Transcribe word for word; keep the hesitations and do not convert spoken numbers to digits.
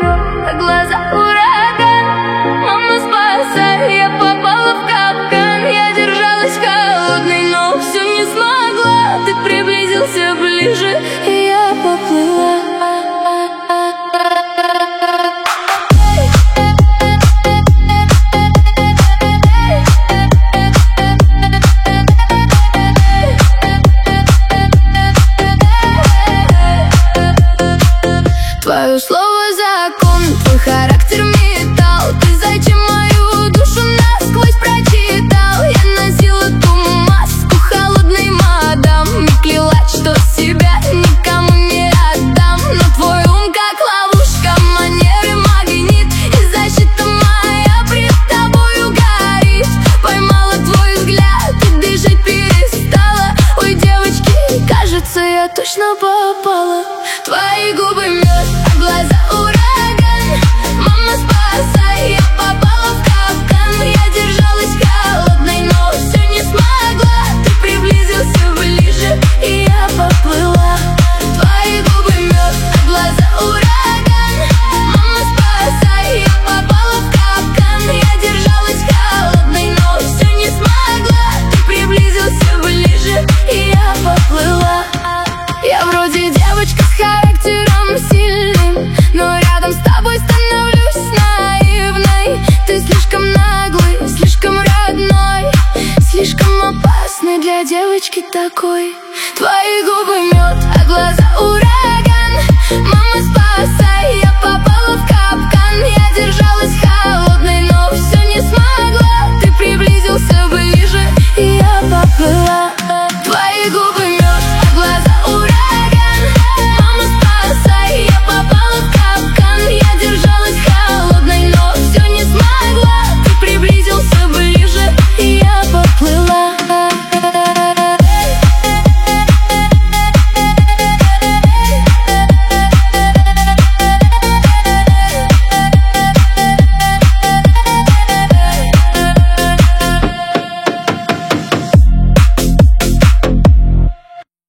мед, глаза ураган. Мама, спасай, я попала в капкан. Я держалась холодной, но все не смогла. Ты приблизился ближе, и я поплыла. Твое слово закон, твой характер металл. Ты зачем мою душу насквозь прочитал? Я носила ту маску холодной мадам, не клялась, что себя никому не отдам. Но твой ум как ловушка, манеры магнит, и защита моя пред тобою горит. Поймала твой взгляд и дышать перестала. Ой, девочки, кажется, я точно попала. Твои губы мед, глаза ураган. Мама, спасай, я попала в капкан. Я держалась холодной, но все не смогла. Ты приблизился ближе, и я поплыла. Твои губы мед, глаза ураган. Мама, спасай, я попала в капкан. Я держалась холодной, но все не смогла. Ты приблизился ближе, и я поплыла. Я вроде девочка с характером сильным, но рядом с тобой становлюсь наивной. Ты слишком наглый, слишком родной, слишком опасный для девочки такой.